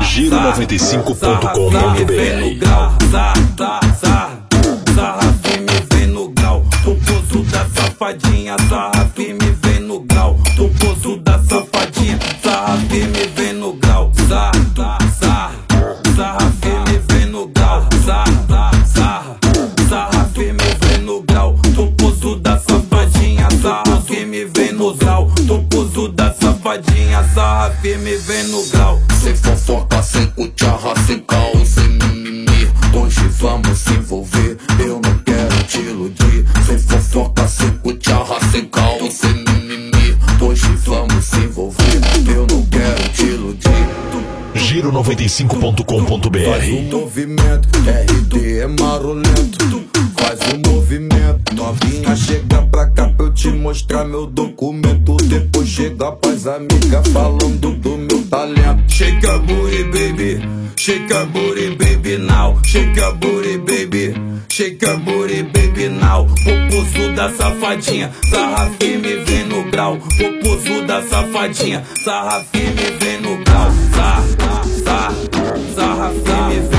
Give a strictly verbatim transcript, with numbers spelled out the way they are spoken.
Giro noventa e cinco ponto com ponto br. Sarra, sarra, sarra firme vem no grau. O poço da safadinha, sarra firme vem no grau. O poço da safadinha, sarra firme vem no grau. Sarra, sarra, sarra firme vem no grau. Sarra, sarra, sarra firme vem no grau. O poço da safadinha, sarra firme vem no grau. O poço da safadinha, sarra firme vem no grau. Sem fofoca, sem cucharra, sem caos, sem mimimi. Hoje vamos se envolver, eu não quero te iludir. Sem fofoca, sem cucharra, sem caos, sem mimimi. Hoje vamos se envolver, eu não quero te iludir. Giro noventa e cinco ponto com ponto br. Faz o movimento, R D é marolento. Faz o movimento, novinha chega pra cá pra eu te mostrar meu documento. Depois chega pras amigas falando do meu talento. Shake your booty, baby. Shake your booty, baby, now. Shake your booty, baby. Shake your booty, baby, now. O poço da safadinha, sarra firme vem no grau. O poço da safadinha, sarra firme vem no grau. Sarra, sarra, sarra firme vem